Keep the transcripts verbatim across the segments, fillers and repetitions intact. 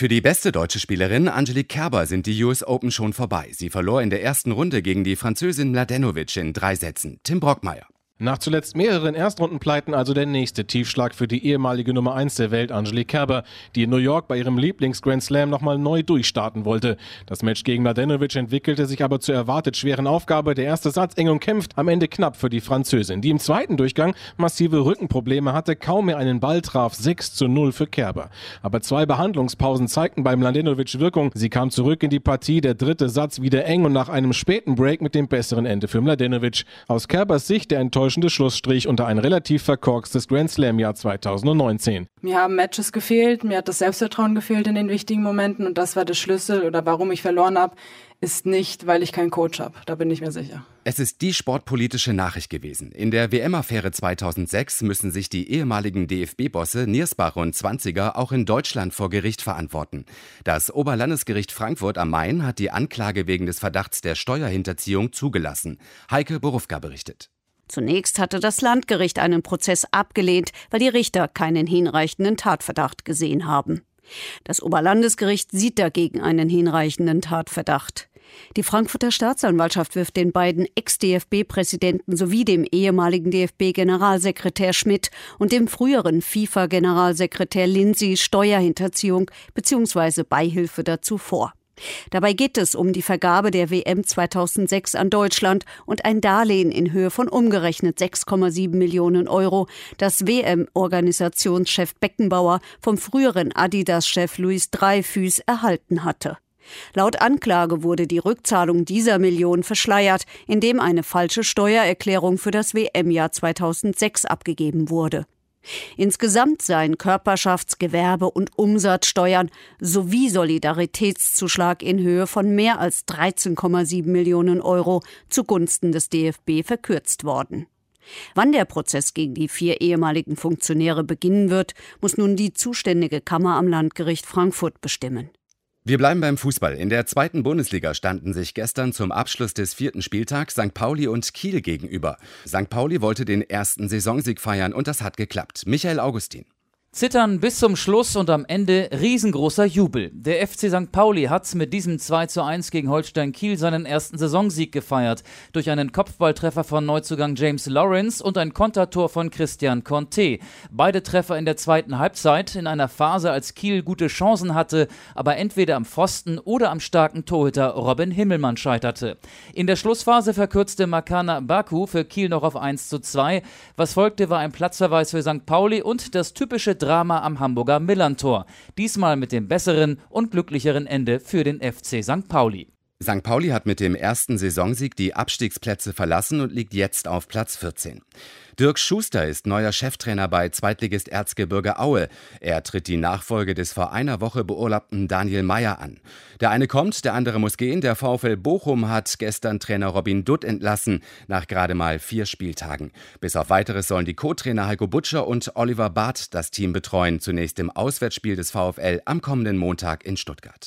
Für die beste deutsche Spielerin Angelique Kerber sind die U S Open schon vorbei. Sie verlor in der ersten Runde gegen die Französin Mladenovic in drei Sätzen. Tim Brockmeier. Nach zuletzt mehreren Erstrundenpleiten also der nächste Tiefschlag für die ehemalige Nummer eins der Welt, Angelique Kerber, die in New York bei ihrem Lieblings-Grand Slam nochmal neu durchstarten wollte. Das Match gegen Mladenovic entwickelte sich aber zur erwartet schweren Aufgabe. Der erste Satz eng umkämpft, am Ende knapp für die Französin, die im zweiten Durchgang massive Rückenprobleme hatte, kaum mehr einen Ball traf. sechs zu null für Kerber. Aber zwei Behandlungspausen zeigten bei Mladenovic Wirkung. Sie kam zurück in die Partie, der dritte Satz wieder eng und nach einem späten Break mit dem besseren Ende für Mladenovic. Aus Kerbers Sicht der enttäuschende Schlussstrich unter ein relativ verkorkstes Grand Slam-Jahr zweitausendneunzehn. Mir haben Matches gefehlt, mir hat das Selbstvertrauen gefehlt in den wichtigen Momenten und das war der Schlüssel oder warum ich verloren habe, ist nicht, weil ich keinen Coach habe. Da bin ich mir sicher. Es ist die sportpolitische Nachricht gewesen. In der W M-Affäre zweitausendsechs müssen sich die ehemaligen D F B-Bosse Niersbach und Zwanziger auch in Deutschland vor Gericht verantworten. Das Oberlandesgericht Frankfurt am Main hat die Anklage wegen des Verdachts der Steuerhinterziehung zugelassen. Heike Borufka berichtet. Zunächst hatte das Landgericht einen Prozess abgelehnt, weil die Richter keinen hinreichenden Tatverdacht gesehen haben. Das Oberlandesgericht sieht dagegen einen hinreichenden Tatverdacht. Die Frankfurter Staatsanwaltschaft wirft den beiden Ex-D F B-Präsidenten sowie dem ehemaligen D F B-Generalsekretär Schmidt und dem früheren FIFA-Generalsekretär Lindsay Steuerhinterziehung bzw. Beihilfe dazu vor. Dabei geht es um die Vergabe der W M zweitausendsechs an Deutschland und ein Darlehen in Höhe von umgerechnet sechs Komma sieben Millionen Euro, das W M-Organisationschef Beckenbauer vom früheren Adidas-Chef Louis Dreyfus erhalten hatte. Laut Anklage wurde die Rückzahlung dieser Million verschleiert, indem eine falsche Steuererklärung für das W M-Jahr zweitausendsechs abgegeben wurde. Insgesamt seien Körperschafts-, Gewerbe- und Umsatzsteuern sowie Solidaritätszuschlag in Höhe von mehr als dreizehn Komma sieben Millionen Euro zugunsten des D F B verkürzt worden. Wann der Prozess gegen die vier ehemaligen Funktionäre beginnen wird, muss nun die zuständige Kammer am Landgericht Frankfurt bestimmen. Wir bleiben beim Fußball. In der zweiten Bundesliga standen sich gestern zum Abschluss des vierten Spieltags Sankt Pauli und Kiel gegenüber. Sankt Pauli wollte den ersten Saisonsieg feiern und das hat geklappt. Michael Augustin. Zittern bis zum Schluss und am Ende riesengroßer Jubel. Der F C Sankt Pauli hat mit diesem zwei zu eins gegen Holstein Kiel seinen ersten Saisonsieg gefeiert. Durch einen Kopfballtreffer von Neuzugang James Lawrence und ein Kontertor von Christian Conte. Beide Treffer in der zweiten Halbzeit, in einer Phase, als Kiel gute Chancen hatte, aber entweder am Pfosten oder am starken Torhüter Robin Himmelmann scheiterte. In der Schlussphase verkürzte Makana Baku für Kiel noch auf eins zu zwei. Was folgte, war ein Platzverweis für Sankt Pauli und das typische Drama am Hamburger Millerntor. Diesmal mit dem besseren und glücklicheren Ende für den F C Sankt Pauli. Sankt Pauli hat mit dem ersten Saisonsieg die Abstiegsplätze verlassen und liegt jetzt auf Platz vierzehn. Dirk Schuster ist neuer Cheftrainer bei Zweitligist Erzgebirge Aue. Er tritt die Nachfolge des vor einer Woche beurlaubten Daniel Meyer an. Der eine kommt, der andere muss gehen. Der VfL Bochum hat gestern Trainer Robin Dutt entlassen, nach gerade mal vier Spieltagen. Bis auf Weiteres sollen die Co-Trainer Heiko Butscher und Oliver Barth das Team betreuen, zunächst im Auswärtsspiel des VfL am kommenden Montag in Stuttgart.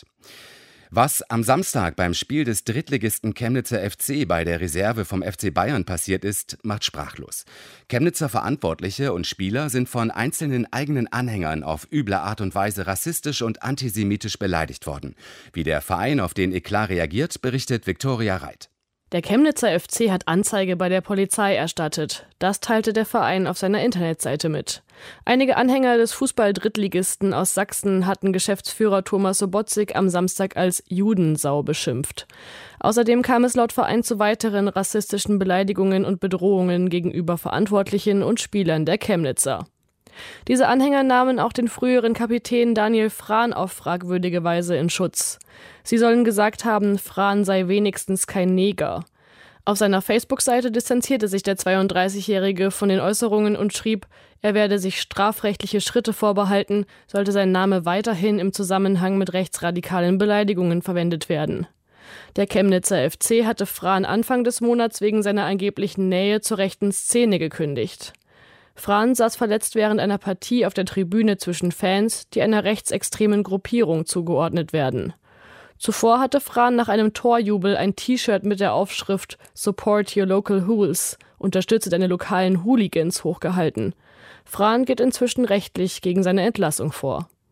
Was am Samstag beim Spiel des Drittligisten Chemnitzer F C bei der Reserve vom F C Bayern passiert ist, macht sprachlos. Chemnitzer Verantwortliche und Spieler sind von einzelnen eigenen Anhängern auf üble Art und Weise rassistisch und antisemitisch beleidigt worden. Wie der Verein auf den Eklat reagiert, berichtet Viktoria Reit. Der Chemnitzer F C hat Anzeige bei der Polizei erstattet. Das teilte der Verein auf seiner Internetseite mit. Einige Anhänger des Fußball-Drittligisten aus Sachsen hatten Geschäftsführer Thomas Sobotzig am Samstag als Judensau beschimpft. Außerdem kam es laut Verein zu weiteren rassistischen Beleidigungen und Bedrohungen gegenüber Verantwortlichen und Spielern der Chemnitzer. Diese Anhänger nahmen auch den früheren Kapitän Daniel Frahn auf fragwürdige Weise in Schutz. Sie sollen gesagt haben, Frahn sei wenigstens kein Neger. Auf seiner Facebook-Seite distanzierte sich der zweiunddreißigjährige von den Äußerungen und schrieb, er werde sich strafrechtliche Schritte vorbehalten, sollte sein Name weiterhin im Zusammenhang mit rechtsradikalen Beleidigungen verwendet werden. Der Chemnitzer F C hatte Frahn Anfang des Monats wegen seiner angeblichen Nähe zur rechten Szene gekündigt. Frahn saß verletzt während einer Partie auf der Tribüne zwischen Fans, die einer rechtsextremen Gruppierung zugeordnet werden. Zuvor hatte Frahn nach einem Torjubel ein T-Shirt mit der Aufschrift Support your local hools, unterstütze deine lokalen Hooligans, hochgehalten. Frahn geht inzwischen rechtlich gegen seine Entlassung vor.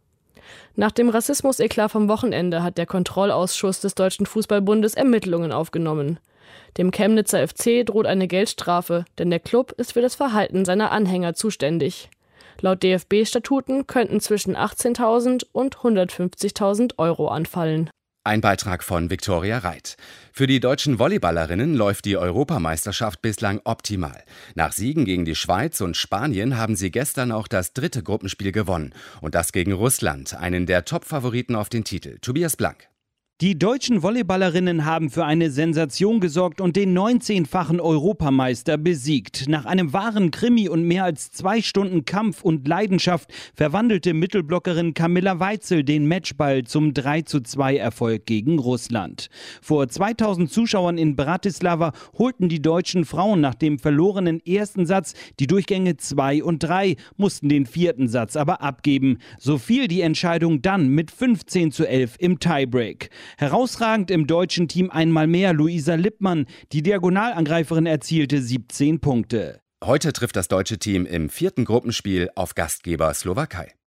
Nach dem Rassismus-Eklat vom Wochenende hat der Kontrollausschuss des Deutschen Fußballbundes Ermittlungen aufgenommen. Dem Chemnitzer F C droht eine Geldstrafe, denn der Klub ist für das Verhalten seiner Anhänger zuständig. Laut D F B-Statuten könnten zwischen achtzehntausend und hundertfünfzigtausend Euro anfallen. Ein Beitrag von Viktoria Reit. Für die deutschen Volleyballerinnen läuft die Europameisterschaft bislang optimal. Nach Siegen gegen die Schweiz und Spanien haben sie gestern auch das dritte Gruppenspiel gewonnen. Und das gegen Russland, einen der Top-Favoriten auf den Titel. Tobias Blank. Die deutschen Volleyballerinnen haben für eine Sensation gesorgt und den neunzehnfachen Europameister besiegt. Nach einem wahren Krimi und mehr als zwei Stunden Kampf und Leidenschaft verwandelte Mittelblockerin Camilla Weitzel den Matchball zum drei zu zwei Erfolg gegen Russland. Vor zweitausend Zuschauern in Bratislava holten die deutschen Frauen nach dem verlorenen ersten Satz die Durchgänge zwei und drei, mussten den vierten Satz aber abgeben. So fiel die Entscheidung dann mit fünfzehn zu elf im Tiebreak. Herausragend im deutschen Team einmal mehr Luisa Lippmann. Die Diagonalangreiferin erzielte siebzehn Punkte. Heute trifft das deutsche Team im vierten Gruppenspiel auf Gastgeber Slowakei.